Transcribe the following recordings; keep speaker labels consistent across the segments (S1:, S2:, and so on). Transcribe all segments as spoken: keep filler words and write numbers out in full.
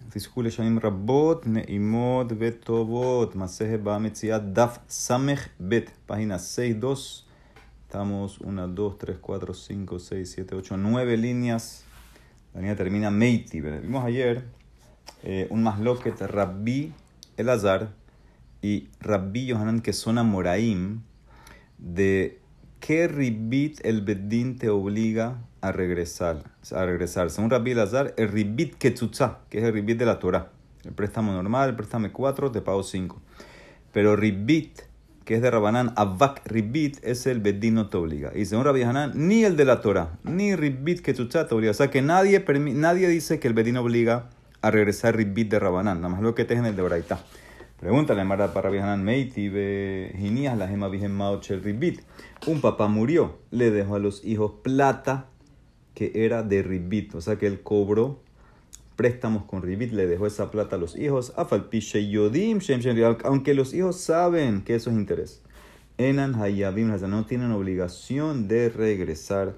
S1: תזכו לשנים רבות, נעימות וטובות. מסכת באה מציאה דף סמך בית, página seis dos. Estamos una, dos, tres, cuatro, cinco, seis, siete, ocho, nueve líneas. La línea termina Meiti. Vimos ayer eh, un masloquet Rabbi Elazar y Rabbi Yohanan, que son amoraim, de qué ribit el bedín te obliga a regresar. A regresar. Según Rabbi Elazar, el ribit ketzutza, que es el ribit de la Torah. El préstamo normal, el préstamo cuatro, te pago cinco. Pero ribit, que es de Rabanán, avak ribit, es el bedín no te obliga. Y según Rabbi Hanan, ni el de la Torah, ni ribit ketzutza te obliga. O sea que nadie, nadie dice que el bedín obliga a regresar ribit de Rabanán. Nada más lo que te es en el de Braitá. Pregúntale, Mara para Rabbi Hanan, Meiti, ve Ginías, la gema vigen maochel ribit. Un papá murió, le dejó a los hijos plata que era de ribit. O sea que él cobró préstamos con ribit, le dejó esa plata a los hijos. Afalpiche yodim, aunque los hijos saben que eso es interés. Enan hayabim, no tienen obligación de regresar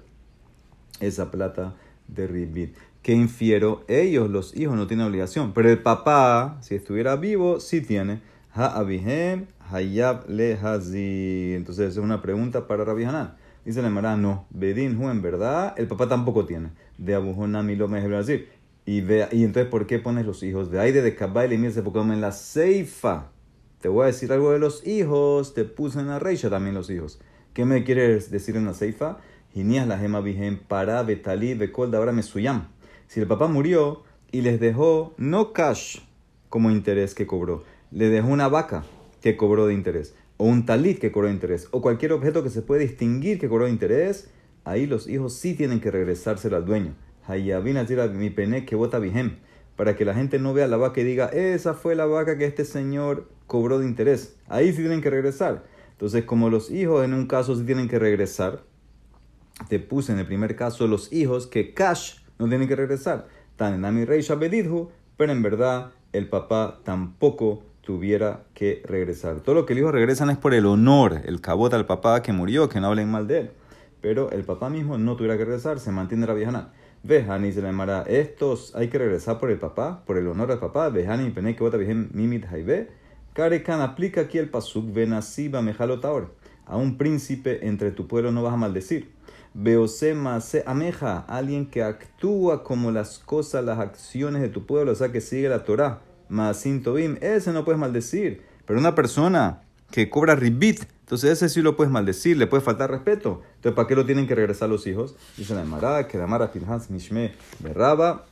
S1: esa plata de ribit. ¿Qué infiero? Ellos, los hijos, no tienen obligación. Pero el papá, si estuviera vivo, sí tiene. Ha-abihem, hayab le hazi. Entonces, es una pregunta para Rabbi Hanan. Dice la Emara, no. Bedín, en verdad, el papá tampoco tiene. De Abujonami lo me decir. Y, ve, y entonces, ¿por qué pones los hijos? De Aide, de Kabay, le miras porque en la Seifa. Te voy a decir algo de los hijos. Te puse en la Reisha también los hijos. ¿Qué me quieres decir en la Seifa? Ginías la gema vigen para Betalí, Bekol, de ahora Mesuyam. Si el papá murió y les dejó no cash como interés que cobró, le dejó una vaca que cobró de interés, o un talit que cobró de interés, o cualquier objeto que se puede distinguir que cobró de interés, ahí los hijos sí tienen que regresárselo al dueño. Hayabina tira mi pene que bota vijem, para que la gente no vea la vaca y diga, esa fue la vaca que este señor cobró de interés. Ahí sí tienen que regresar. Entonces, como los hijos en un caso sí tienen que regresar, te puse en el primer caso los hijos que cash no tienen que regresar. Tan en Ami Reisha Bedidhu, pero en verdad el papá tampoco tuviera que regresar. Todo lo que el hijo regresan es por el honor, el cabot al papá que murió, que no hablen mal de él. Pero el papá mismo no tuviera que regresar, se mantiene Rabbi Hanan. Vejani se le llamará, estos hay que regresar por el papá, por el honor al papá. Vejani pene que bota vigen mimit haibe. Karekan aplica aquí el pasuk, venasiba mejalotaor. A un príncipe entre tu pueblo no vas a maldecir. Beosema se ameja, alguien que actúa como las cosas, las acciones de tu pueblo, o sea que sigue la Torah. Maasim tovim, ese no puedes maldecir. Pero una persona que cobra ribit, entonces ese sí lo puedes maldecir, le puede faltar respeto. Entonces, ¿para qué lo tienen que regresar los hijos? Dice la Emara, que la Mara Pinhas Mishme Berraba,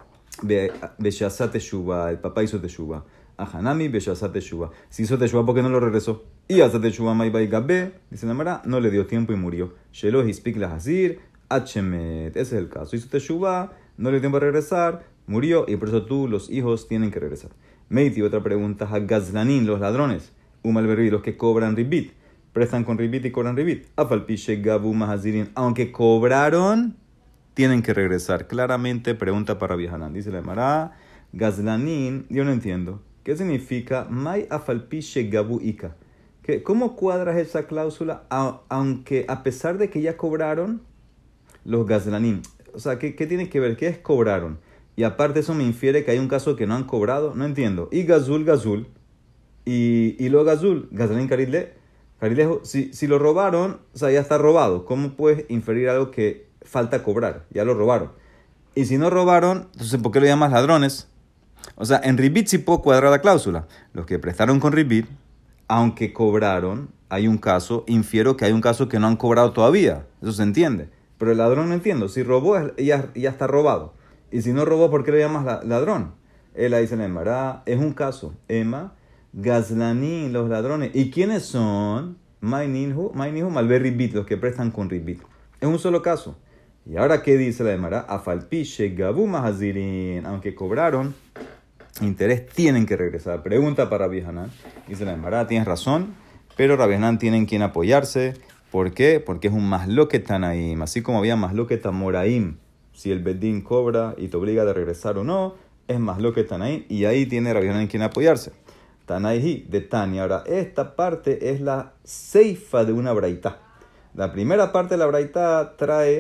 S1: Beshasat Teshuva, el papá hizo Teshuva. Ahanami Beshasat Teshuva. Si hizo Teshuva, ¿por qué no lo regresó? Y Asat Teshuva Maibai Gabe, dice la Mara, no le dio tiempo y murió. Shelo Hispik Lahazir, Achemet. Ese es el caso. Hizo Teshuva, no le dio tiempo a regresar, murió, y por eso tú, los hijos, tienen que regresar. Meiti, otra pregunta, Hagazlanin, los ladrones. Umalberri, los que cobran ribit. Prestan con ribit y cobran ribit. Afalpiche Gabu Mahazirin, aunque cobraron, tienen que regresar. Claramente, pregunta para Rabbi Hanan. Dice la Mara, Gazlanin, yo no entiendo. ¿Qué significa Mai afalpiche gabu ika? ¿Cómo cuadras esa cláusula? A, aunque a pesar de que ya cobraron los gazlanim. O sea, ¿qué, ¿qué tiene que ver? ¿Qué es cobraron? Y aparte eso me infiere que hay un caso que no han cobrado. No entiendo. Y gazul, gazul. Y, y lo gazul, gazlanim carile. Carilejo, si, si lo robaron, o sea, ya está robado. ¿Cómo puedes inferir algo que falta cobrar? Ya lo robaron. Y si no robaron, entonces ¿por qué lo llamas ladrones? O sea, en ribit sí puedo cuadrar la cláusula. Los que prestaron con ribit, aunque cobraron, hay un caso, infiero que hay un caso que no han cobrado todavía. Eso se entiende. Pero el ladrón no entiendo. Si robó, ya, ya está robado. Y si no robó, ¿por qué le llamas ladrón? Él ahí dice en la Emara, es un caso. Emma, Gazlaní, los ladrones. ¿Y quiénes son? Maininhu, Maininhu, Malver ribit, los que prestan con ribit. Es un solo caso. Y ahora, ¿qué dice la Emara? Afalpiche gabu mahazirin, aunque cobraron interés, tienen que regresar. Pregunta para Rabbi Hanan. Dice la Emara, tienes razón, pero Rabbi Hanan tienen quien apoyarse. ¿Por qué? Porque es un masloquet tanaim. Así como había masloquet amoraim, si el bedín cobra y te obliga a regresar o no, es masloquet tanaim. Y ahí tiene Rabbi Hanan quien apoyarse. Tanaihi, de Tania. Ahora, esta parte es la seifa de una braitá. La primera parte de la braitá trae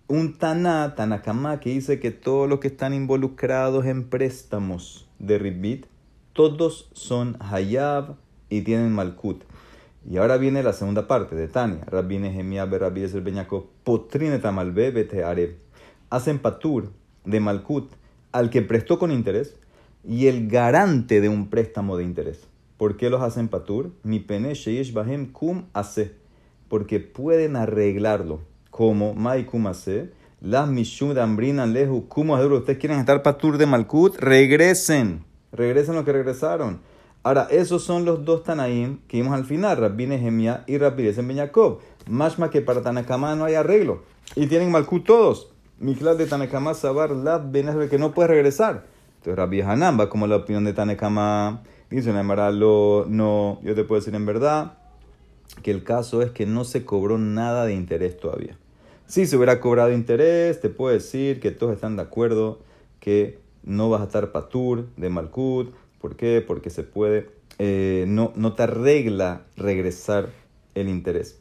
S1: un Taná, Tanakama, que dice que todos los que están involucrados en préstamos de Ribbit, todos son Hayab y tienen Malkut. Y ahora viene la segunda parte de Tania. Rabbi Nehemiah be Rabbi Eliezer ben Yaakov potrin et amalve betearev. Hacen patur de Malkut al que prestó con interés y el garante de un préstamo de interés. ¿Por qué los hacen patur? Mi pene sheyesh bahem kum ase. Porque pueden arreglarlo. Como mai kum ase. Las mishum dambrinan lehu kum aduro. Ustedes quieren estar patur de Malkut, regresen. Regresen lo que regresaron. Ahora, esos son los dos Tanaim que vimos al final, Rabbi Nehemiah y Rabbi Eliezer ben Yaakov. Mashma que para Tanakama no hay arreglo. Y tienen Malkut todos. Miklat de Tanakama Sabar Lab Benes que no puede regresar. Entonces Rabbi Hanan va como la opinión de Tanakama. Dice, no, no, yo te puedo decir en verdad que el caso es que no se cobró nada de interés todavía. Si se hubiera cobrado interés, te puedo decir que todos están de acuerdo que no vas a estar patur de Malkut. ¿Por qué? Porque se puede, eh, no, no te arregla regresar el interés.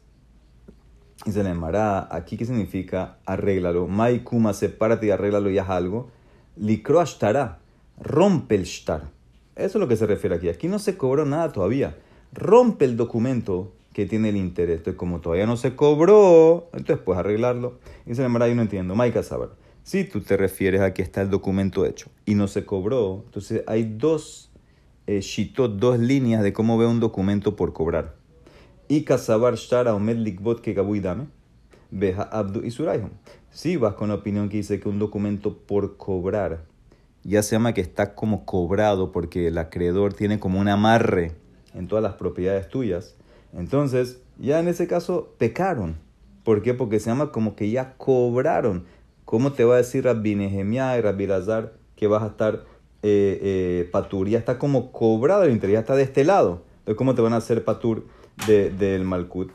S1: Y se le llamará, aquí ¿qué significa? Arréglalo. Maikuma, sepárate y arréglalo y haz algo. Likro ashtará, rompe el shtar. Eso es lo que se refiere aquí. Aquí no se cobró nada todavía. Rompe el documento que tiene el interés. Entonces, como todavía no se cobró, entonces puedes arreglarlo. Y se le llamará, yo no entiendo. Maika saber. Si tú te refieres a que está el documento hecho y no se cobró, entonces hay dos Eh, shitot, dos líneas de cómo ve un documento por cobrar. Y kasabar shara omed likbot que gabu y dame, beja abdu y suraihum. Si vas con la opinión que dice que un documento por cobrar ya se llama que está como cobrado porque el acreedor tiene como un amarre en todas las propiedades tuyas, entonces ya en ese caso pecaron. ¿Por qué? Porque se llama como que ya cobraron. ¿Cómo te va a decir Rabbi Nehemiah y Rabbi Elazar que vas a estar Eh, eh, patur? Ya está como cobrado el interés, ya está de este lado. Entonces, ¿cómo te van a hacer patur del de, de Malkut?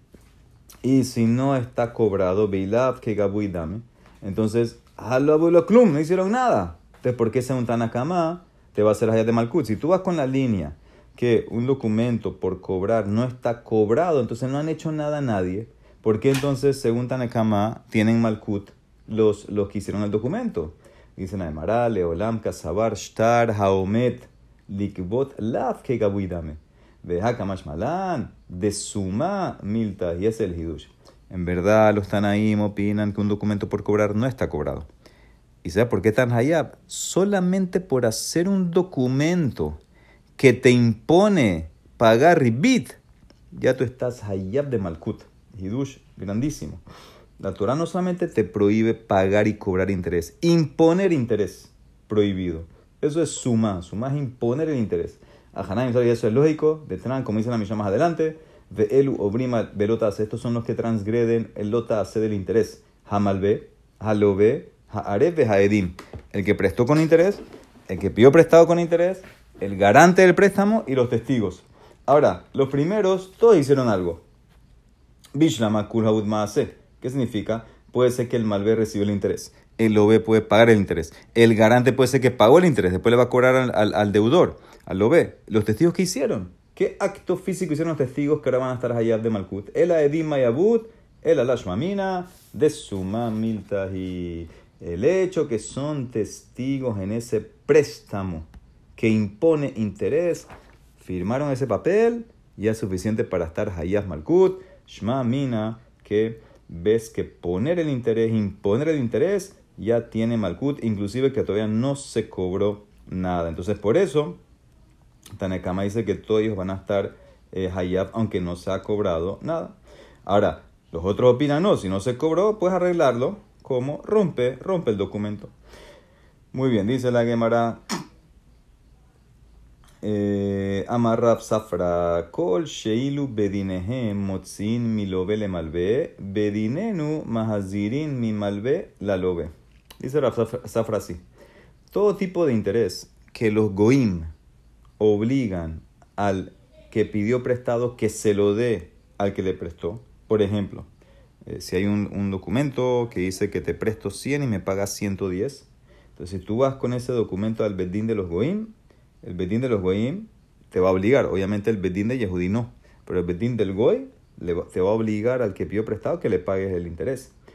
S1: Y si no está cobrado, Beilab que gabu y dame, entonces, halabulo klum, no hicieron nada. Entonces, ¿por qué sea un Tanakama te va a hacer hayat de Malkut? Si tú vas con la línea que un documento por cobrar no está cobrado, entonces no han hecho nada a nadie. ¿Por qué entonces, según Tanakama, tienen Malkut los, los que hicieron el documento? Dicen Aymara, Leolam, Kasabar, Shtar, Haomet, Likbot, Lav, que gabuidame. Veja Kamash Malan, de Suma, Milta, y es el Hidush. En verdad, los Tanaim opinan que un documento por cobrar no está cobrado. ¿Y sabes por qué tan hayab? Solamente por hacer un documento que te impone pagar ribit, ya tú estás hayab de Malkut. Hidush, grandísimo. La Torah no solamente te prohíbe pagar y cobrar interés, imponer interés, prohibido. Eso es suma, suma es imponer el interés. Ajanaim, y eso es lógico, de Tran, como dice la Mishnah más adelante, ve elu obrima velotas, estos son los que transgreden el lota hace del interés. Hamalbe, halobe, haarev, haedim. El que prestó con interés, el que pidió prestado con interés, el garante del préstamo y los testigos. Ahora, los primeros, todos hicieron algo. Bishlama kul haud maase. ¿Qué significa? Puede ser que el malvé recibió el interés. El lobe puede pagar el interés. El garante puede ser que pagó el interés. Después le va a cobrar al, al, al deudor, al lobe. ¿Los testigos qué hicieron? ¿Qué acto físico hicieron los testigos que ahora van a estar hayab de Malkut? El aedim mayabut, el alashmamina, de suma miltahi. El hecho que son testigos en ese préstamo que impone interés, firmaron ese papel, ya es suficiente para estar hayab Malkut. Shma mina, que ves que poner el interés, imponer el interés, ya tiene Malkut, inclusive que todavía no se cobró nada. Entonces, por eso, Tanekama dice que todos ellos van a estar eh, hayab, aunque no se ha cobrado nada. Ahora, los otros opinan, no, si no se cobró, puedes arreglarlo, como rompe, rompe el documento. Muy bien, dice la Gemara. Amarrab Safra, Kol Sheilu Bedinehem Motzin Milobe le Malbe, Bedinenu Mahazirin mi Malbe la Lobe. Dice Rab Safra así: todo tipo de interés que los Goim obligan al que pidió prestado que se lo dé al que le prestó. Por ejemplo, eh, si hay un, un documento que dice que te presto cien y me pagas ciento diez, entonces si tú vas con ese documento al Bedín de los Goim, el Bedín de los Goim te va a obligar. Obviamente el Bedín de Yehudí no, pero el Bedín del Goy le va, te va a obligar al que pidió prestado que le pagues el interés.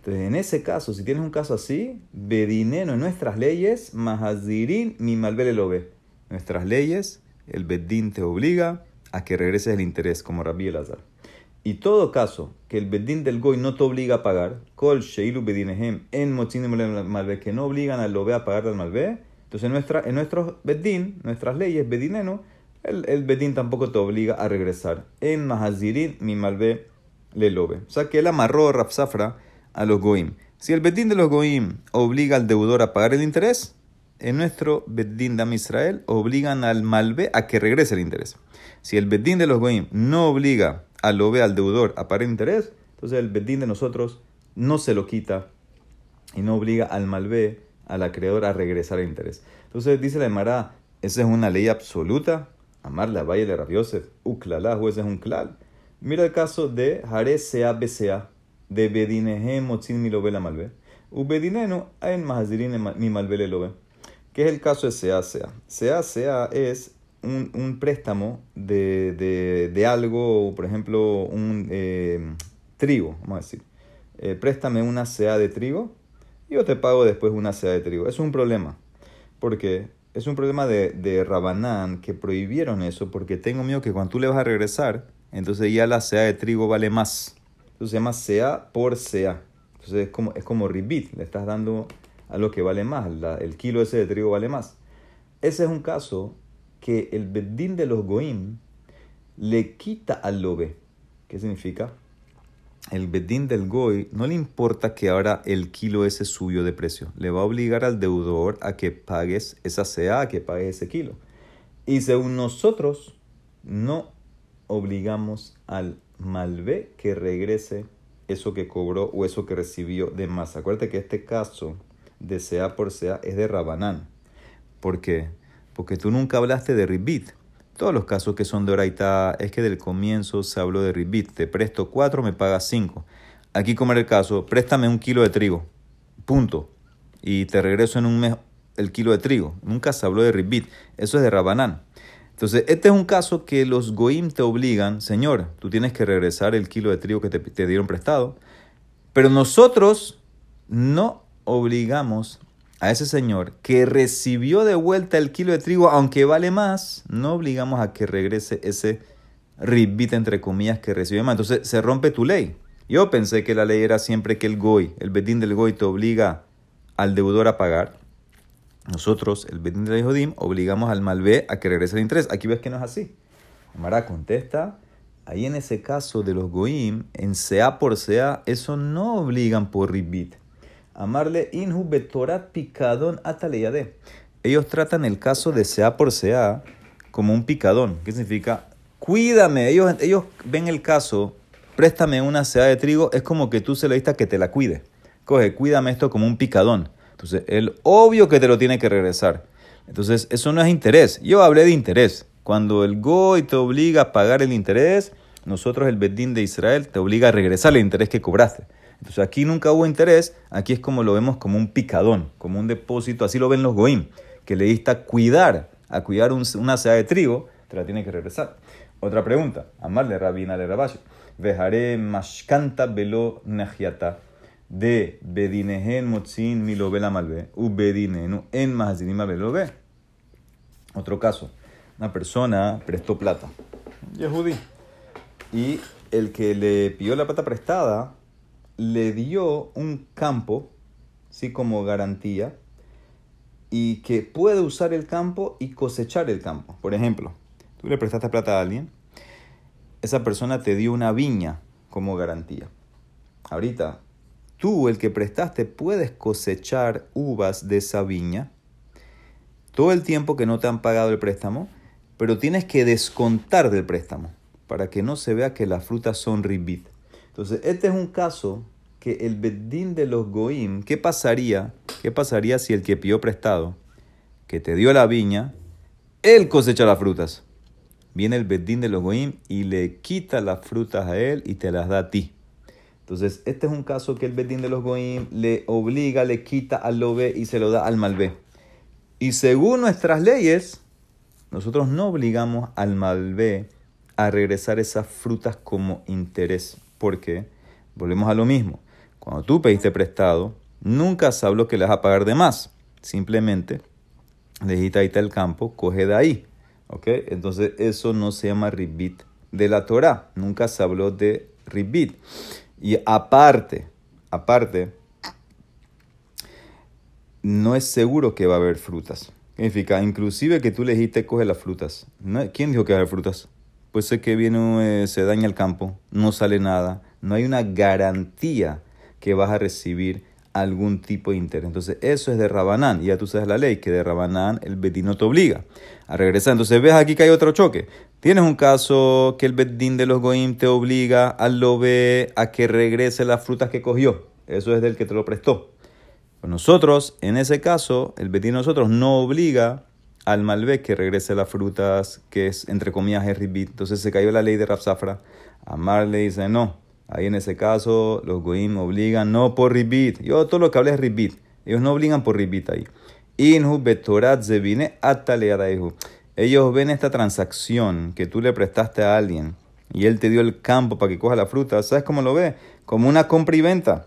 S1: Entonces, en ese caso, si tienes un caso así, bedineno en nuestras leyes, mahazirin mi malvele lo ve. Nuestras leyes, el bedín te obliga a que regreses el interés, como Rabbi Elazar. Y todo caso que el bedín del goy no te obliga a pagar, kol sheilu bedinehem en motzin malve, que no obligan al lobe a pagar al malve, entonces en, nuestra, en nuestros bedín, nuestras leyes, bedineno, el, el bedín tampoco te obliga a regresar. En mahazirin mi malve le lobe. O sea que él amarró Rav Safra a los goim. Si el bedín de los goim obliga al deudor a pagar el interés, en nuestro bedín de Am Israel obligan al malve a que regrese el interés. Si el bedín de los goim no obliga al lobe, al deudor, a pagar el interés, entonces el bedín de nosotros no se lo quita y no obliga al malve, al acreedor, a regresar el interés. Entonces dice la Emara, esa es una ley absoluta. Amarle a Valle de Rav Yosef, uklala, juez es un klal. Mira el caso de Hare Sea Besea, de Bedinehem Motzin mi lobe la malve, u Bedineno en Mahazirin mi malve le lobe. ¿Qué es el caso de Sea Sea? Sea Sea es un, un préstamo de, de, de algo, por ejemplo, un eh, trigo, vamos a decir. Eh, préstame una sea de trigo y yo te pago después una sea de trigo. Es un problema, porque es un problema de, de Rabanán, que prohibieron eso, porque tengo miedo que cuando tú le vas a regresar, entonces ya la sea de trigo vale más. Entonces se llama sea por sea. Entonces es como, es como ribit, le estás dando a lo que vale más, la, el kilo ese de trigo vale más. Ese es un caso que el bedín de los goim le quita al lobe. ¿Qué significa? El bedín del goy no le importa que ahora el kilo ese subió de precio. Le va a obligar al deudor a que pagues esa sea, a que pagues ese kilo. Y según nosotros, no obligamos al malvé que regrese eso que cobró o eso que recibió de más. Acuérdate que este caso de sea por sea es de Rabanán. ¿Por qué? Porque tú nunca hablaste de ribit. Todos los casos que son de oraita es que del comienzo se habló de ribit. Te presto cuatro, me pagas cinco. Aquí como era el caso, préstame un kilo de trigo. Punto. Y te regreso en un mes el kilo de trigo. Nunca se habló de ribit. Eso es de Rabanán. Entonces, este es un caso que los goim te obligan, señor, tú tienes que regresar el kilo de trigo que te, te dieron prestado. Pero nosotros no obligamos a ese señor que recibió de vuelta el kilo de trigo, aunque vale más, no obligamos a que regrese ese ribit, entre comillas, que recibió más. Entonces, se rompe tu ley. Yo pensé que la ley era siempre que el goy, el bedín del goy, te obliga al deudor a pagar. Nosotros, el bedín de los Yehudim, obligamos al malvé a que regrese el interés. Aquí ves que no es así. Amara contesta, ahí en ese caso de los goim, en sea por sea, eso no obligan por ribit. Amarle inhu betorat picadón ataleyade. Ellos tratan el caso de sea por sea como un picadón. ¿Qué significa? Cuídame. Ellos, ellos ven el caso, préstame una sea de trigo, es como que tú se lo diste a que te la cuide. Coge, cuídame esto como un picadón. Entonces, el obvio que te lo tiene que regresar. Entonces, eso no es interés. Yo hablé de interés. Cuando el goy te obliga a pagar el interés, nosotros, el bedín de Israel, te obliga a regresar el interés que cobraste. Entonces, aquí nunca hubo interés. Aquí es como lo vemos como un picadón, como un depósito. Así lo ven los goim, que le diste a cuidar, a cuidar un, una sea de trigo, te la tiene que regresar. Otra pregunta. Amarle rabina le rabashi. Vejaré mashkanta velo najiata. De bedinehen motzin mi lobe la malve, u bedinenu en mahazinim malve lobe. Otro caso, una persona prestó plata, yehudí, y el que le pidió la plata prestada le dio un campo, así como garantía, y que puede usar el campo y cosechar el campo. Por ejemplo, tú le prestaste plata a alguien, esa persona te dio una viña como garantía. Ahorita, tú, el que prestaste, puedes cosechar uvas de esa viña todo el tiempo que no te han pagado el préstamo, pero tienes que descontar del préstamo para que no se vea que las frutas son ribit. Entonces, este es un caso que el bedín de los goim, ¿qué pasaría? ¿Qué pasaría si el que pidió prestado, que te dio la viña, él cosecha las frutas? Viene el bedín de los goim y le quita las frutas a él y te las da a ti. Entonces, este es un caso que el bedín de los goim le obliga, le quita al lobe y se lo da al malvé. Y según nuestras leyes, nosotros no obligamos al malvé a regresar esas frutas como interés. ¿Por qué? Volvemos a lo mismo. Cuando tú pediste prestado, nunca se habló que le vas a pagar de más. Simplemente le dijiste ahí está el campo, coge de ahí. ¿Ok? Entonces eso no se llama ribit de la Torah. Nunca se habló de ribit. Y aparte, aparte, no es seguro que va a haber frutas. ¿Qué significa? Inclusive que tú le dijiste coge las frutas. ¿No? ¿Quién dijo que va a haber frutas? Pues sé que viene, eh, se daña el campo, no sale nada. No hay una garantía que vas a recibir algún tipo de interés. Entonces eso es de Rabanán. Y ya tú sabes la ley, que de Rabanán el bedín no te obliga a regresar. Entonces ves aquí que hay otro choque. Tienes un caso que el bedín de los goim te obliga al lobe a que regrese las frutas que cogió. Eso es del que te lo prestó. Pues nosotros, en ese caso, el bedín de nosotros no obliga al malvé que regrese las frutas, que es, entre comillas, es ribit. Entonces se cayó la ley de Rav Safra. Amar le dice, no. Ahí en ese caso, los goim obligan no por ribit. Yo todo lo que hablé es ribit. Ellos no obligan por ribit ahí. Inhu betorat zevine ataleadaihu. Ellos ven esta transacción que tú le prestaste a alguien y él te dio el campo para que coja la fruta. ¿Sabes cómo lo ve? Como una compra y venta.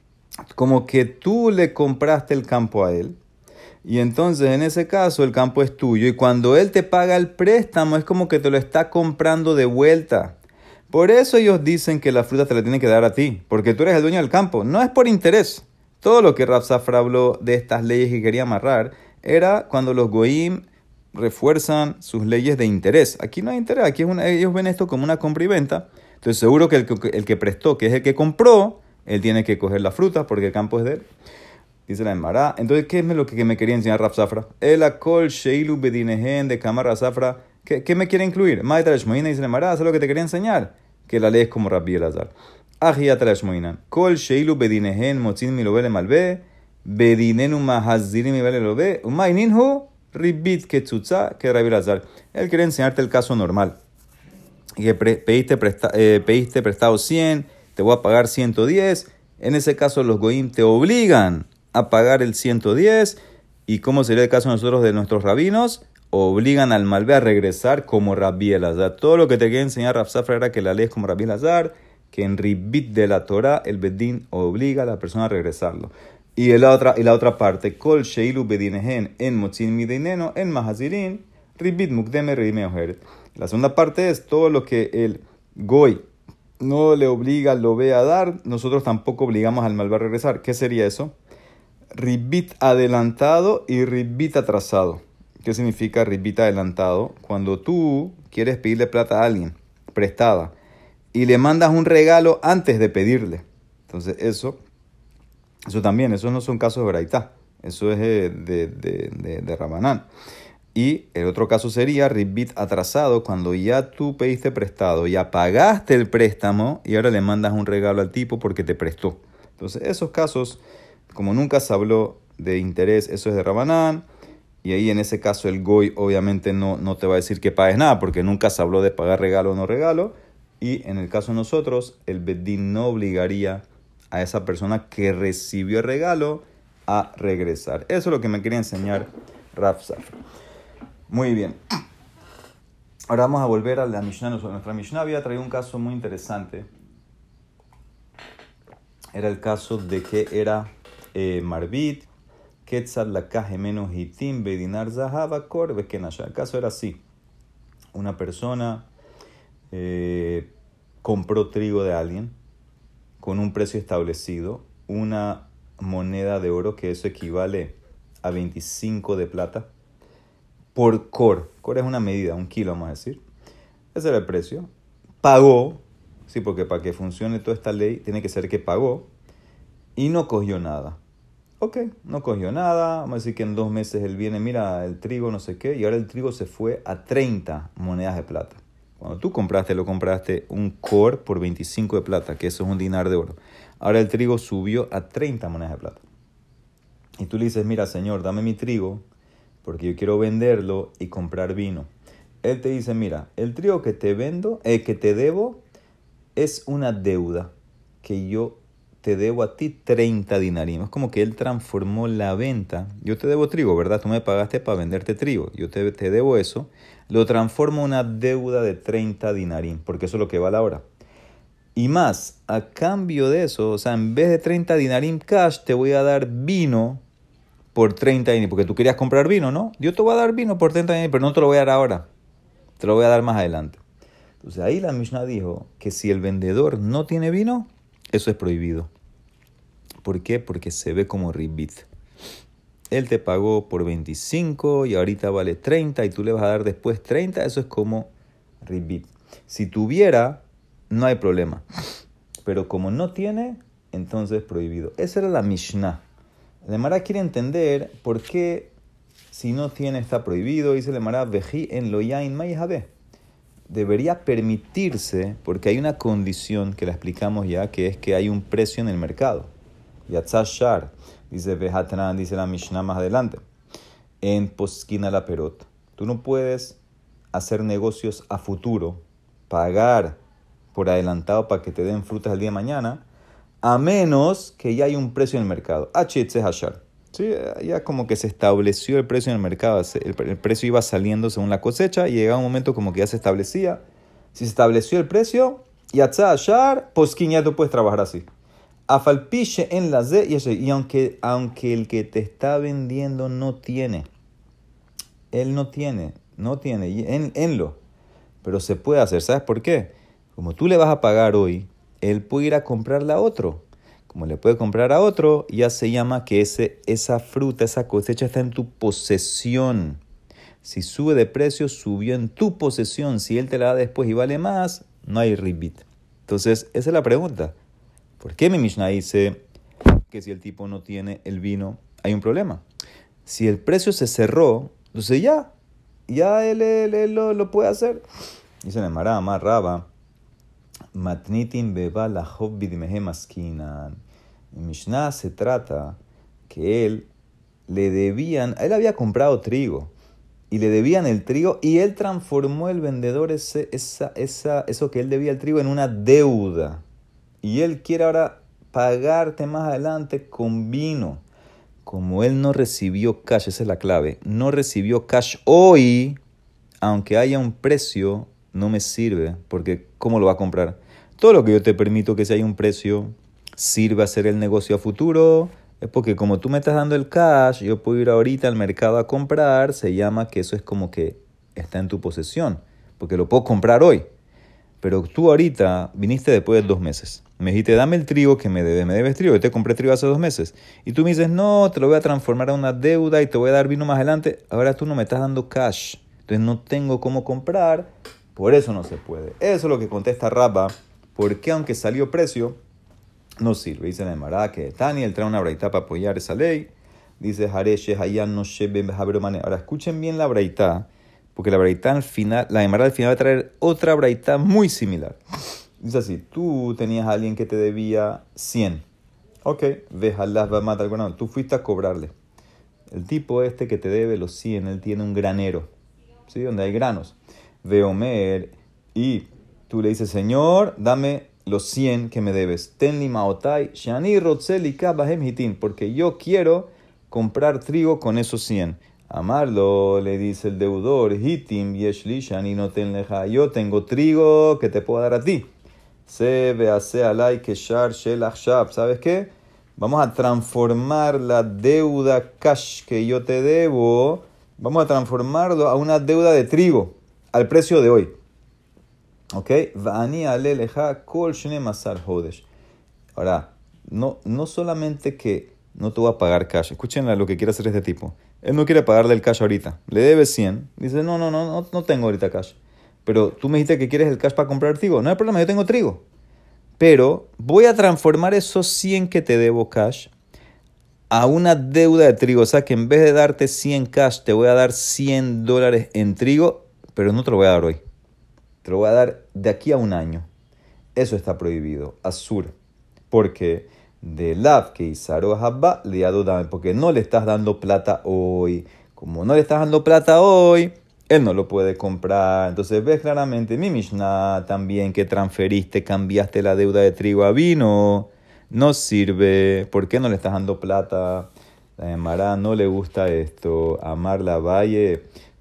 S1: Como que tú le compraste el campo a él y entonces en ese caso el campo es tuyo y cuando él te paga el préstamo es como que te lo está comprando de vuelta. Por eso ellos dicen que la fruta te la tienen que dar a ti, porque tú eres el dueño del campo. No es por interés. Todo lo que Rav Safra habló de estas leyes que quería amarrar era cuando los goim refuerzan sus leyes de interés. Aquí no hay interés, aquí es una, ellos ven esto como una compra y venta. Entonces seguro que el, el que prestó, que es el que compró, él tiene que coger la fruta porque el campo es de él. Dice la Emara. Entonces, ¿qué es lo que me quería enseñar Rav Safra? El akol sheilu bedinehen de Kamar Safra. ¿Qué, ¿Qué me quiere incluir? Maitra Shmoina dice la Emara. Eso es lo que te quería enseñar. Que la ley es como Rabbi Elazar. Ajiyat Shmoina. Kol sheilu bedinehen motzin milobele malbe. Bedinenu mahazirim milobele lobe. Umaininhu ribit ketzutza que Rabbi Elazar. Él quería enseñarte el caso normal. Que pre, pediste, presta, eh, pediste prestado cien. Te voy a pagar ciento diez. En ese caso los goim te obligan a pagar el ciento diez. ¿Y cómo sería el caso de nosotros de nuestros rabinos? Obligan al malvé a regresar como Rabbi Elazar. Todo lo que te quería enseñar Rav Safra era que la ley es como Rabbi Elazar, que en ribit de la Torah el bedín obliga a la persona a regresarlo. Y la otra, y la otra parte, kol sheilu bedinehen en motzin mideineno en mahazirin ribit mukdeme reime oheret. La segunda parte es todo lo que el goy no le obliga al lobe a dar, nosotros tampoco obligamos al malvé a regresar. ¿Qué sería eso? Ribit adelantado y ribit atrasado. ¿Qué significa ribit adelantado? Cuando tú quieres pedirle plata a alguien, prestada, y le mandas un regalo antes de pedirle. Entonces eso, eso también, esos no son casos de braitá, eso es de, de, de, de, de Rabanán. Y el otro caso sería ribit atrasado, cuando ya tú pediste prestado, ya pagaste el préstamo y ahora le mandas un regalo al tipo porque te prestó. Entonces esos casos, como nunca se habló de interés, eso es de Rabanán. Y ahí en ese caso el goy obviamente no, no te va a decir que pagues nada porque nunca se habló de pagar regalo o no regalo. Y en el caso de nosotros, el bedín no obligaría a esa persona que recibió el regalo a regresar. Eso es lo que me quería enseñar Rav Safra. Muy bien. Ahora vamos a volver a la Mishnah. Nuestra Mishnah había traído un caso muy interesante. Era el caso de que era eh, Marbit, Ketzad Lakah Hemenu Hitim Bedinar Zahava Kor Bekenasha. El caso era así. Una persona eh, compró trigo de alguien con un precio establecido, una moneda de oro, que eso equivale a veinticinco de plata, por cor. Cor es una medida, un kilo vamos a decir. Ese era el precio. Pagó, sí, porque para que funcione toda esta ley tiene que ser que pagó y no cogió nada. Ok, no cogió nada. Vamos a decir que en dos meses él viene, mira, el trigo no sé qué, y ahora el trigo se fue a treinta monedas de plata. Cuando tú compraste, lo compraste un cor por veinticinco de plata, que eso es un dinar de oro. Ahora el trigo subió a treinta monedas de plata. Y tú le dices, mira, señor, dame mi trigo porque yo quiero venderlo y comprar vino. Él te dice, mira, el trigo que te vendo, eh, que te debo, es una deuda que yo te debo a ti treinta dinarim. Es como que él transformó la venta. Yo te debo trigo, ¿verdad? Tú me pagaste para venderte trigo. Yo te, te debo eso. Lo transformo en una deuda de treinta dinarim, porque eso es lo que vale ahora. Y más, a cambio de eso, o sea, en vez de treinta dinarim cash, te voy a dar vino por treinta dinarim, porque tú querías comprar vino, ¿no? Yo te voy a dar vino por treinta dinarim, pero no te lo voy a dar ahora, te lo voy a dar más adelante. Entonces ahí la Mishnah dijo que si el vendedor no tiene vino, eso es prohibido. ¿Por qué? Porque se ve como ribit. Él te pagó por veinticinco y ahorita vale treinta y tú le vas a dar después treinta, eso es como ribit. Si tuviera, no hay problema. Pero como no tiene, entonces prohibido. Esa era la Mishnah. La Gemara quiere entender por qué si no tiene está prohibido. Dice la Gemara, veji en lo yain mayhabe. Debería permitirse, porque hay una condición que la explicamos ya, que es que hay un precio en el mercado. Yatzah shar, dice Vehatran, dice la Mishnah más adelante. En posquina la perot. Tú no puedes hacer negocios a futuro, pagar por adelantado para que te den frutas el día de mañana, a menos que ya hay un precio en el mercado. H hashar. Sí, ya como que se estableció el precio en el mercado. El, el precio iba saliendo según la cosecha y llegaba un momento como que ya se establecía. Si se estableció el precio, yatzah hashar, posquín ya tú puedes trabajar así. Afalpiche en la Z y aunque, aunque el que te está vendiendo no tiene, él no tiene, no tiene, en, enlo, pero se puede hacer. ¿Sabes por qué? Como tú le vas a pagar hoy, él puede ir a comprarla a otro. Como le puede comprar a otro, ya se llama que ese, esa fruta, esa cosecha está en tu posesión. Si sube de precio, subió en tu posesión. Si él te la da después y vale más, no hay ribit. Entonces, esa es la pregunta. ¿Por qué mi Mishnah dice que si el tipo no tiene el vino, hay un problema? Si el precio se cerró, entonces ya, ya él, él, él lo, lo puede hacer. Dice la Gemara, Amar Raba, matnitin beba la hobbi mehem askinan. En Mishnah se trata que él le debían, él había comprado trigo y le debían el trigo y él transformó el vendedor ese, esa, esa, eso que él debía el trigo en una deuda. Y él quiere ahora pagarte más adelante con vino. Como él no recibió cash, esa es la clave, no recibió cash hoy, aunque haya un precio, no me sirve, porque ¿cómo lo va a comprar? Todo lo que yo te permito que si hay un precio, sirve a hacer el negocio a futuro, es porque como tú me estás dando el cash, yo puedo ir ahorita al mercado a comprar, se llama que eso es como que está en tu posesión, porque lo puedo comprar hoy. Pero tú ahorita viniste después de dos meses. Me dijiste, dame el trigo que me debes. Me debes trigo. Yo te compré trigo hace dos meses. Y tú me dices, no, te lo voy a transformar a una deuda y te voy a dar vino más adelante. Ahora tú no me estás dando cash. Entonces no tengo cómo comprar. Por eso no se puede. Eso es lo que contesta Rabba. Porque aunque salió precio, no sirve. Dice la Gemara que Daniel trae una braitá para apoyar esa ley. Dice, Hareshe, Hayan, no shebe, Haberomane. Ahora escuchen bien la braitá. Porque la braitá al final, la Gemara al final va a traer otra braitá muy similar. Dice así, tú tenías a alguien que te debía cien. Ok, vejalas va a matar. Bueno, tú fuiste a cobrarle. El tipo este que te debe los cien, él tiene un granero, ¿sí? Donde hay granos. Veomer, y tú le dices, Señor, dame los cien que me debes. Tenli maotai, shani rotzeli kabahem hitin, porque yo quiero comprar trigo con esos cien. Amarlo, le dice el deudor, hitim yeshli shani no tenleja, yo tengo trigo que te puedo dar a ti. Se ve hace alay keshar shel achshab, ¿sabes qué? Vamos a transformar la deuda cash que yo te debo, vamos a transformarlo a una deuda de trigo, al precio de hoy. ¿Ok? Va'ani aleleja kol shne masar hodesh. Ahora, no, no solamente que no te voy a pagar cash, escuchen lo que quiere hacer este tipo. Él no quiere pagarle el cash ahorita, le debe cien, dice, no, no, no, no, no tengo ahorita cash. Pero tú me dijiste que quieres el cash para comprar trigo. No hay problema, yo tengo trigo. Pero voy a transformar esos cien que te debo cash a una deuda de trigo. O sea que en vez de darte cien cash, te voy a dar cien dólares en trigo, pero no te lo voy a dar hoy. Te lo voy a dar de aquí a un año. Eso está prohibido. Asur. Porque de lav que isaro habba le adodame. Porque no le estás dando plata hoy. Como no le estás dando plata hoy, él no lo puede comprar. Entonces ves claramente mi Mishnah también que transferiste, cambiaste la deuda de trigo a vino. No sirve. ¿Por qué no le estás dando plata? La Gemara no le gusta esto. Amar la valle.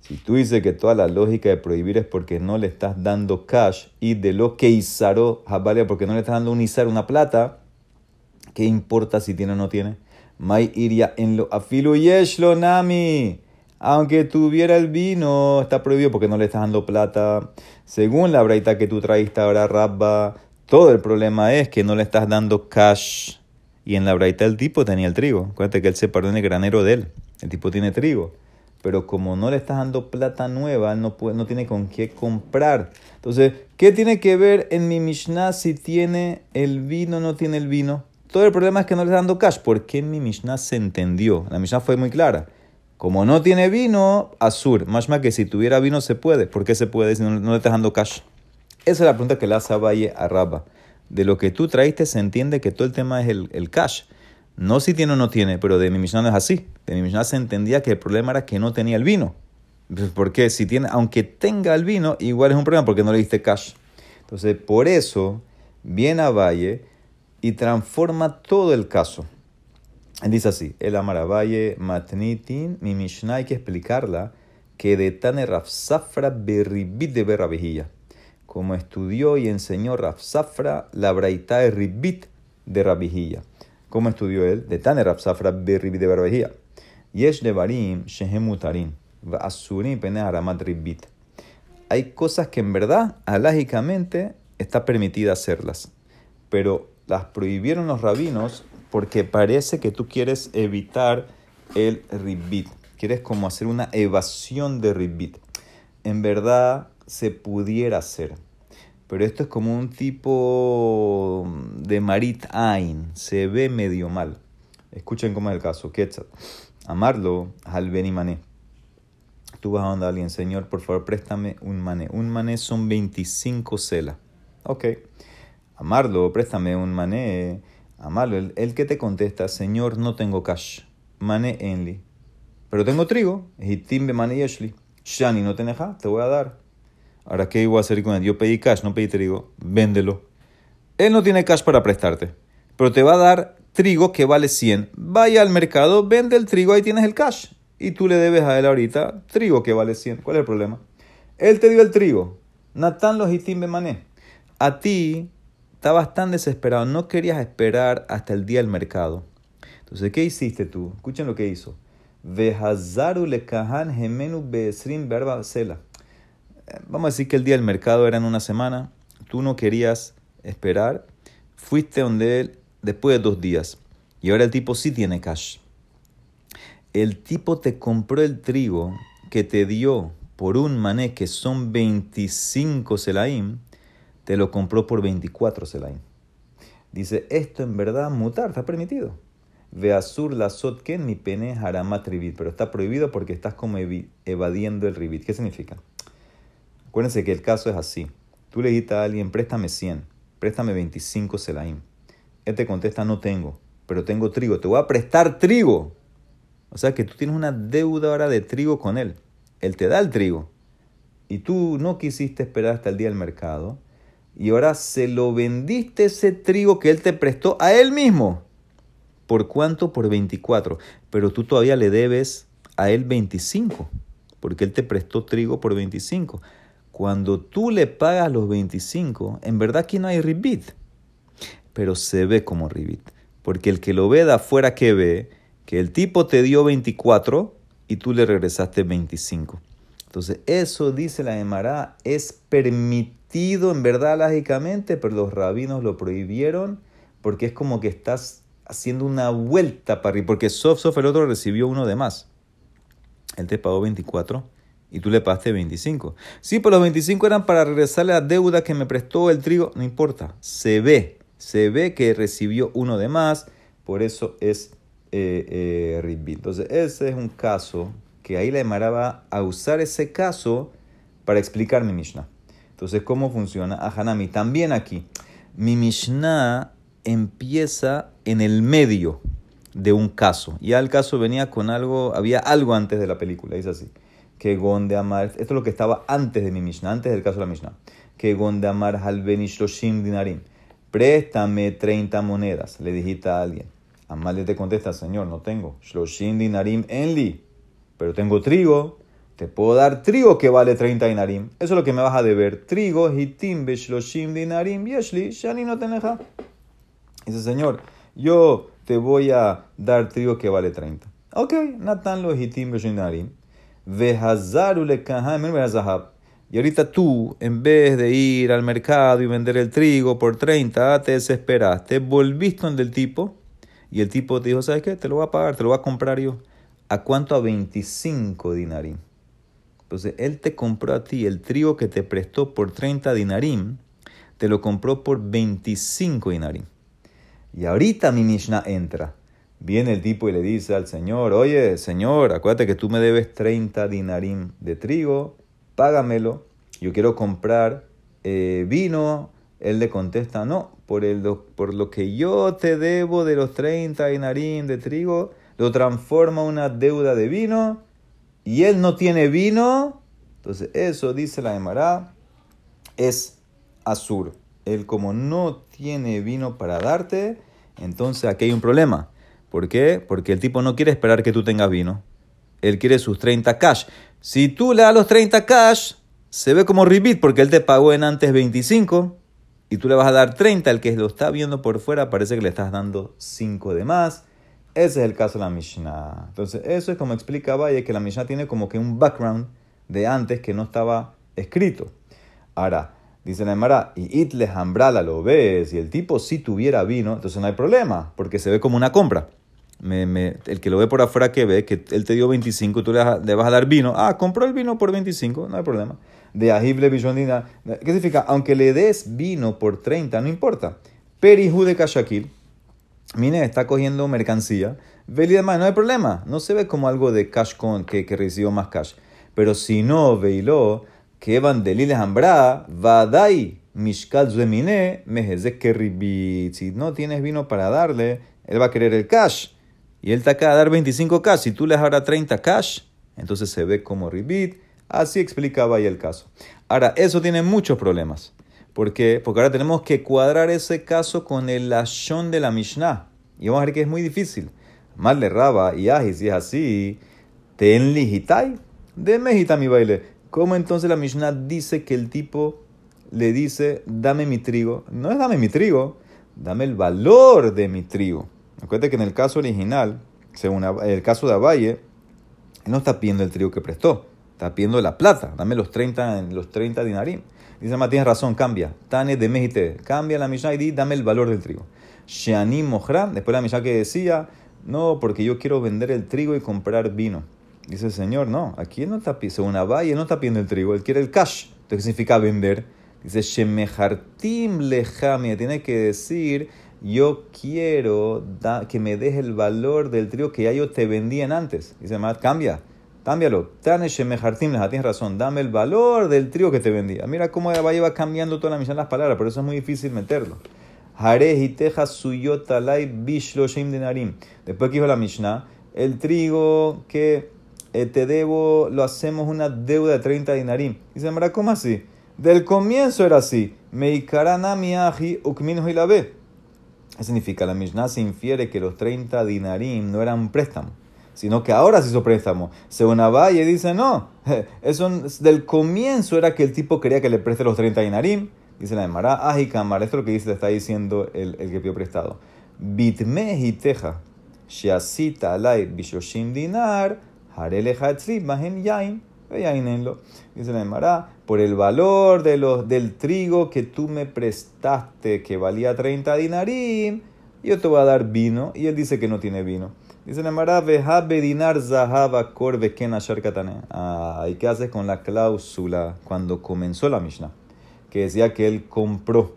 S1: Si tú dices que toda la lógica de prohibir es porque no le estás dando cash y de lo que isaró, vale, porque no le estás dando un isar, una plata, ¿qué importa si tiene o no tiene? Mai iria en lo afilu yeshlo nami. Aunque tuviera el vino, está prohibido porque no le estás dando plata. Según la braita que tú traíste ahora, Rabba, todo el problema es que no le estás dando cash. Y en la braita el tipo tenía el trigo. Acuérdate que él se paró en el granero de él. El tipo tiene trigo. Pero como no le estás dando plata nueva, él no, puede, no tiene con qué comprar. Entonces, ¿qué tiene que ver en mi Mishnah si tiene el vino o no tiene el vino? Todo el problema es que no le está dando cash. ¿Por qué en mi Mishnah se entendió? La Mishnah fue muy clara. Como no tiene vino, azur. Más más que si tuviera vino se puede. ¿Por qué se puede si no, no le estás dando cash? Esa es la pregunta que le hace a Valle a Rabba. De lo que tú traíste se entiende que todo el tema es el, el cash. No si tiene o no tiene, pero de mi Mishnah no es así. De mi Mishnah se entendía que el problema era que no tenía el vino. Porque si tiene, aunque tenga el vino, igual es un problema porque no le diste cash. Entonces, por eso, viene a Valle y transforma todo el caso. Él dice así, el Amar Valle matnitin, mi Mishnah hay que explicarla, que de Tane Rav Safra berribit de berrabejilla. Como estudió y enseñó Rav Safra la braita de ribit de rabijilla. ¿Cómo estudió él? De Tane Rav Safra berribit de berrabejilla. Yesh devarim shehem mutarim, va asurim pene haramat ribit. Hay cosas que en verdad, alágicamente, está permitida hacerlas. Pero las prohibieron los rabinos porque parece que tú quieres evitar el ribit. Quieres como hacer una evasión de ribit. En verdad se pudiera hacer. Pero esto es como un tipo de marit ain. Se ve medio mal. Escuchen cómo es el caso. Quetzal. Amarlo al benimané. Tú vas a donde alguien, Señor, por favor, préstame un mané. Un mané son veinticinco selas. Ok. Amarlo, préstame un mané. Amarlo, el, el que te contesta, Señor, no tengo cash. Mané enli. Pero tengo trigo. Hitim be mané yeshli. Shani no tenés, te voy a dar. Ahora, ¿qué iba a hacer con él? Yo pedí cash, no pedí trigo. Véndelo. Él no tiene cash para prestarte. Pero te va a dar trigo que vale cien. Vaya al mercado, vende el trigo, ahí tienes el cash. Y tú le debes a él ahorita trigo que vale cien. ¿Cuál es el problema? Él te dio el trigo. Natán los hitim be mané. A ti estabas tan desesperado, no querías esperar hasta el día del mercado. Entonces, ¿qué hiciste tú? Escuchen lo que hizo. Vehazaru lekahan gemenu beesrim berba sela. Vamos a decir que el día del mercado era en una semana. Tú no querías esperar. Fuiste donde él después de dos días. Y ahora el tipo sí tiene cash. El tipo te compró el trigo que te dio por un mané que son veinticinco selaim. Te lo compró por veinticuatro selaim. Dice, esto en verdad mutar, está permitido. Veasur la sotken mi pene haramat ribit. Pero está prohibido porque estás como evadiendo el ribit. ¿Qué significa? Acuérdense que el caso es así. Tú le dijiste a alguien, préstame cien, préstame veinticinco selaim. Él te contesta, no tengo, pero tengo trigo. Te voy a prestar trigo. O sea que tú tienes una deuda ahora de trigo con él. Él te da el trigo. Y tú no quisiste esperar hasta el día del mercado. Y ahora se lo vendiste ese trigo que él te prestó a él mismo. ¿Por cuánto? Por veinticuatro. Pero tú todavía le debes a él veinticinco. Porque él te prestó trigo por veinticinco. Cuando tú le pagas los veinticinco, en verdad aquí no hay ribit. Pero se ve como ribit. Porque el que lo ve de afuera, ¿qué ve? Que el tipo te dio veinticuatro y tú le regresaste veinticinco. Entonces, eso dice la Gemara, es permitido en verdad lógicamente, pero los rabinos lo prohibieron porque es como que estás haciendo una vuelta para arriba. Porque Sof Sof el otro recibió uno de más. Él te pagó veinticuatro y tú le pagaste veinticinco. Sí, pero los veinticinco eran para regresarle la deuda que me prestó el trigo. No importa, se ve, se ve que recibió uno de más, por eso es eh, eh, ribit. Entonces, ese es un caso que ahí la Gemara va a usar ese caso para explicar mi Mishnah. Entonces, ¿cómo funciona? Ahanami, también aquí, mi Mishnah empieza en el medio de un caso. Ya el caso venía con algo, había algo antes de la película, dice así. Que Gon de Amar, esto es lo que estaba antes de mi Mishnah, antes del caso de la Mishnah. Que Gon de Amar halbeni shloshim dinarim. Préstame treinta monedas, le dijiste a alguien. Amar le te contesta, Señor, no tengo. Shloshim dinarim enli. Pero tengo trigo. te puedo dar trigo que vale treinta dinarim. Eso es lo que me vas a deber. Trigo, hitim, beshloshim dinarim, yeshli, shani no teneja. Dice, señor, yo te voy a dar trigo que vale treinta. Ok, natan lo hitim, beshloshim dinarim. Vehazaru le kaham, y ahorita tú, en vez de ir al mercado y vender el trigo por treinta, te desesperaste, volviste donde el tipo, y el tipo te dijo, ¿sabes qué? Te lo voy a pagar, te lo voy a comprar yo. ¿A cuánto? A veinticinco dinarim. Entonces, él te compró a ti el trigo que te prestó por treinta dinarim, te lo compró por veinticinco dinarim. Y ahorita mi Mishnah entra. Viene el tipo y le dice al señor, oye, señor, acuérdate que tú me debes treinta dinarim de trigo, págamelo, yo quiero comprar eh, vino. Él le contesta, no, por, el, por lo que yo te debo de los treinta dinarim de trigo, lo transforma en una deuda de vino, y él no tiene vino. Entonces eso, dice la Gemara, es asur. Él como no tiene vino para darte, entonces aquí hay un problema. ¿Por qué? Porque el tipo no quiere esperar que tú tengas vino. Él quiere sus treinta cash. Si tú le das los treinta cash, se ve como ribit porque él te pagó en antes veinticinco y tú le vas a dar treinta. El que lo está viendo por fuera parece que le estás dando cinco de más. Ese es el caso de la Mishnah. Entonces eso es como explica Valle, que la Mishnah tiene como que un background de antes que no estaba escrito. Ahora, dice la Gemara, y itle hambrala lo ves, y el tipo si tuviera vino, entonces no hay problema, porque se ve como una compra. Me, me, el que lo ve por afuera que ve que él te dio veinticinco, tú le, le vas a dar vino. Ah, compró el vino por veinticinco, no hay problema. De ajible bishondina. ¿Qué significa? Aunque le des vino por treinta, no importa. Perihu de kashakil. Mire, está cogiendo mercancía. Veli demás, no hay problema. No se ve como algo de cash con que, que recibió más cash. Pero si no, veilo, que van deliles hambra, vadai, mishkal zemine, mejeze que ribit. Si no tienes vino para darle, él va a querer el cash. Y él te acaba de dar veinticinco cash. Si tú le das ahora treinta cash, entonces se ve como ribit. Así explicaba ahí el caso. Ahora, eso tiene muchos problemas. ¿Por qué? Porque ahora tenemos que cuadrar ese caso con el lashon de la Mishnah. Y vamos a ver que es muy difícil. Mal le raba y aji, si es así, ten lijitai, de mejita mi baile. ¿Cómo entonces la Mishnah dice que el tipo le dice, dame mi trigo? No es dame mi trigo, dame el valor de mi trigo. Acuérdate que en el caso original, según el caso de Abaye, él no está pidiendo el trigo que prestó, está pidiendo la plata, dame los treinta, los treinta dinarim. Dice, ma, tienes razón, cambia. Tane de mejite, cambia la Mishnah y di, dame el valor del trigo. Sheani mohran, después la Mishnah que decía, no, porque yo quiero vender el trigo y comprar vino. Dice el Señor, no, aquí él no está pidiendo, según Abaye, él no está pidiendo el trigo, él quiere el cash. Entonces, ¿qué significa vender? Dice, shemehartim lejamia, tiene que decir, yo quiero da, que me des el valor del trigo que ya yo te vendían antes. Dice, ma, cambia. Cámbialo. Tane shemehartim leja, tienes razón. Dame el valor del trigo que te vendía. Mira cómo Abaye va cambiando toda la Mishnah las palabras, por eso es muy difícil meterlo. Harejiteja suyotalai bishloshim dinarim. Después que dijo la Mishnah, el trigo que eh, te debo, lo hacemos una deuda de treinta dinarim. Dice, mira, ¿cómo así? Del comienzo era así. Meikarana miaji ukmin hilabe. ¿Qué significa? La Mishnah se infiere que los treinta dinarim no eran un préstamo, sino que ahora se hizo préstamo. Según Abaye dice, no, eso del comienzo era que el tipo quería que le preste los treinta dinarim. Dice la Gemara, aji kamar, esto es lo que dice, le está diciendo el, el que pidió prestado. Bitme hiteja, sheasita alay bishoshim dinar, hareleja etzli, mahen yain, veyainenlo. Dice la Gemara, por el valor de los, del trigo que tú me prestaste, que valía treinta dinarim, yo te voy a dar vino. Y él dice que no tiene vino. Dice la Gemara, veja bedinar zahaba kor veken ashar katane. Ah, ¿y qué haces con la cláusula cuando comenzó la Mishnah? Que decía que él compró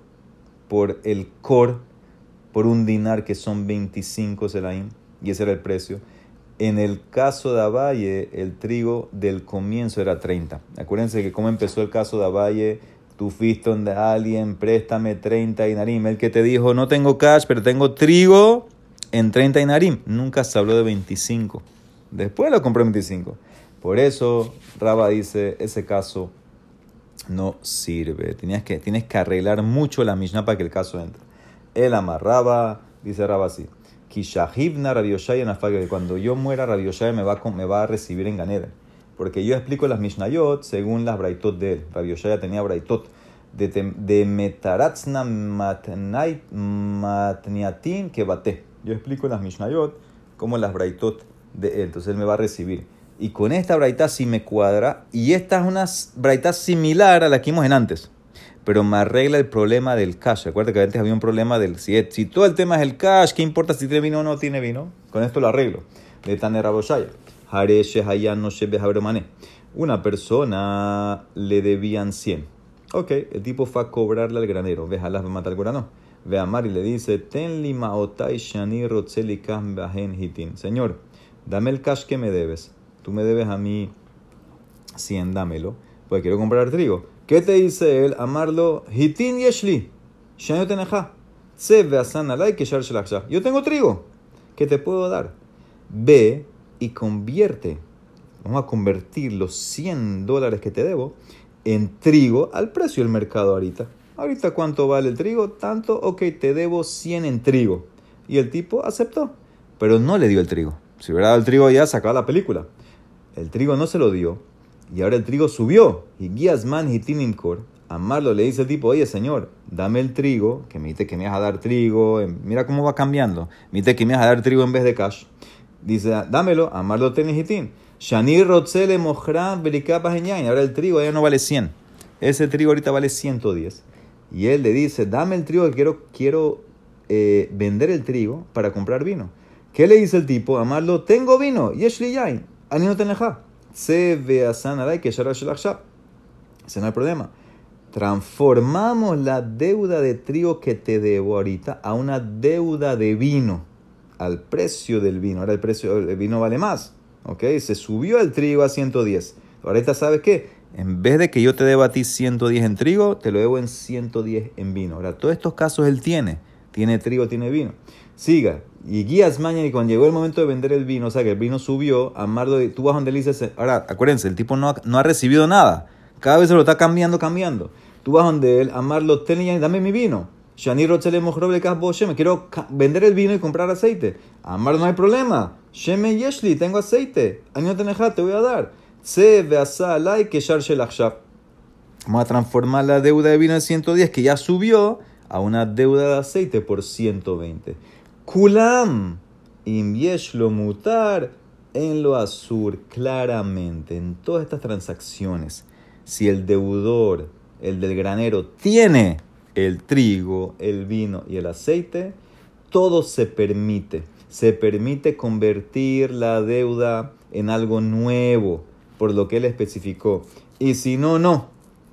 S1: por el kor, por un dinar que son veinticinco selaim, y ese era el precio. En el caso de Abaye, el trigo del comienzo era treinta. Acuérdense que como empezó el caso de Abaye, tú fuiste donde alguien, préstame treinta dinarim. El que te dijo, no tengo cash, pero tengo trigo en treinta dinarim. Nunca se habló de veinticinco. Después lo compró en veinticinco. Por eso, Raba dice, ese caso no sirve. Tienes que, tienes que arreglar mucho la Mishnah para que el caso entre. Él amarraba, dice Raba así. Kishahivna Rabbi Yoshaya Nafaga, que cuando yo muera Rabbi Yoshaya me va, me va a recibir en Ganeden. porque yo explico las Mishnayot según las Braitot de él. Rabbi Yoshaya tenía Braitot de, de Metaratzna Matniatin que bate. Yo explico las Mishnayot como las Braitot de él, entonces él me va a recibir. Y con esta Braitá sí me cuadra, y esta es una Braitá similar a la que vimos en antes, pero me arregla el problema del cash. Recuerda que antes había un problema del si, si todo el tema es el cash, ¿qué importa si tiene vino o no tiene vino? Con esto lo arreglo. De Tane Raboshaya. Hare Shehayan no Shebe Habromane. Una persona le debían cien. Ok, el tipo fue a cobrarle al granero. Ve Jalás, ve matar al granero. Ve a Mar y le dice: Ten li maotai shani rotzeli kam bahen hitin. Señor, dame el cash que me debes. Tú me debes a mí cien, dámelo. Pues quiero comprar trigo. ¿Qué te dice él? Amarlo, hitin yeshli, shani teneja. Se ve a sanalai que shar shelachshah. Yo tengo trigo. ¿Qué te puedo dar? Ve y convierte. Vamos a convertir los cien dólares que te debo en trigo al precio del mercado ahorita. Ahorita, ¿cuánto vale el trigo? Tanto, ok, te debo cien en trigo. Y el tipo aceptó, pero no le dio el trigo. Si hubiera dado el trigo ya sacaba la película. El trigo no se lo dio, y ahora el trigo subió. Y Guiasman Hitinimkor, Amarlo le dice el tipo: oye, señor, dame el trigo, que me dice que me vas a dar trigo. Mira cómo va cambiando. Me dice que me vas a dar trigo en vez de cash. Dice: dámelo, Amarlo tenis hitin. Shani rotzele mojran berikapas enyain. Ahora el trigo ya no vale cien. Ese trigo ahorita vale ciento diez. Y él le dice: dame el trigo que quiero, quiero eh, vender el trigo para comprar vino. ¿Qué le dice el tipo? Amarlo: tengo vino. Yeshli yain. Ani no teneja. Se ve a sanadai que shara shelachshah. Ese no hay problema. Transformamos la deuda de trigo que te debo ahorita a una deuda de vino. Al precio del vino. Ahora el precio del vino vale más. ¿Ok? Se subió el trigo a ciento diez. Ahorita, ¿sabes qué? En vez de que yo te deba a ti ciento diez en trigo, te lo debo en ciento diez en vino. Ahora, todos estos casos él tiene. Tiene trigo, tiene vino. Siga. Y guías mañana, y cuando llegó el momento de vender el vino, o sea que el vino subió, Amarlo, tú vas donde le dices, ahora, acuérdense, el tipo no ha, no ha recibido nada. Cada vez se lo está cambiando, cambiando. Tú vas donde él, Amarlo, ten, dame mi vino. Shani rotzele mojroble kasbo sheme. Quiero vender el vino y comprar aceite. Amarlo, no hay problema. Sheme yeshli, tengo aceite. Año teneja, te voy a dar. Se veasa alay que shar shelachshah. Vamos a transformar la deuda de vino de ciento diez, que ya subió, a una deuda de aceite por ciento veinte. Kulam im yesh lo mutar en lo azur. Claramente, en todas estas transacciones, si el deudor, el del granero, tiene el trigo, el vino y el aceite, todo se permite. Se permite convertir la deuda en algo nuevo, por lo que él especificó. Y si no, no.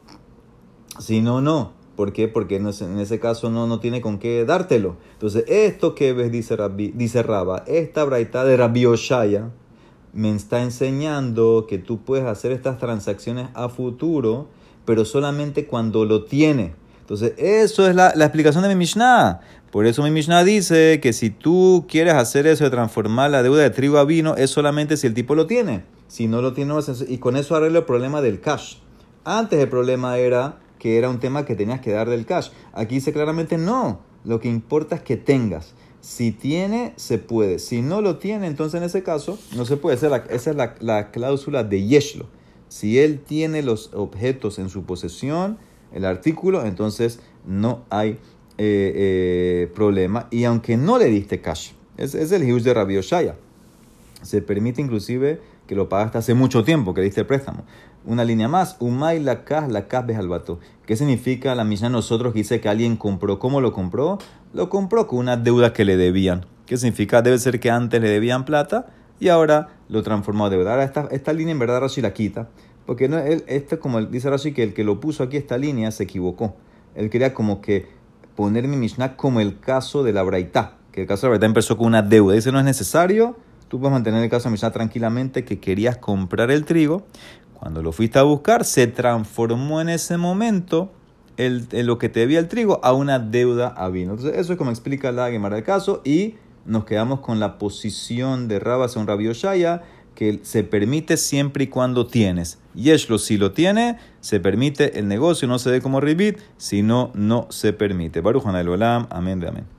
S1: Si no, no. ¿Por qué? Porque en ese caso no, no tiene con qué dártelo. Entonces, esto que ves, dice, Rabbi, dice Raba, esta braita de Rabbi Yoshaya, me está enseñando que tú puedes hacer estas transacciones a futuro, pero solamente cuando lo tiene. Entonces, eso es la, la explicación de mi Mishnah. Por eso mi Mishnah dice que si tú quieres hacer eso de transformar la deuda de trigo a vino, es solamente si el tipo lo tiene. Si no lo tiene, no es, y con eso arreglo el problema del cash. Antes el problema era que era un tema que tenías que dar del cash. Aquí dice claramente no. Lo que importa es que tengas. Si tiene, se puede. Si no lo tiene, entonces en ese caso no se puede. Esa es la, esa es la, la cláusula de Yeshlo. Si él tiene los objetos en su posesión, el artículo, entonces no hay eh, eh, problema. Y aunque no le diste cash, es, es el hiush de Rabbi Yoshaya. Se permite inclusive que lo pagaste hace mucho tiempo, que diste el préstamo. Una línea más, Umay la kaj, la kaj bejalbato. ¿Qué significa la Mishnah nosotros que dice que alguien compró? ¿Cómo lo compró? Lo compró con una deuda que le debían. ¿Qué significa? Debe ser que antes le debían plata y ahora lo transformó a deuda. Ahora esta, esta línea en verdad Rashi la quita. Porque no, él, este, como dice Rashi, que el que lo puso aquí esta línea se equivocó. Él quería como que poner mi Mishnah como el caso de la Braitá. Que el caso de la Braitá empezó con una deuda. Dice, no es necesario. Tú puedes mantener el caso de Mishnah tranquilamente, que querías comprar el trigo. Cuando lo fuiste a buscar, se transformó en ese momento el, el, lo que te debía el trigo a una deuda a vino. Entonces, eso es como explica la Gemara del caso. Y nos quedamos con la posición de Rabba según Rabbi Yoshaya, que se permite siempre y cuando tienes. Yeshlo, si lo tiene, se permite el negocio, no se ve como ribit, si no, no se permite. Baruch Hanay Olam, amén de amén.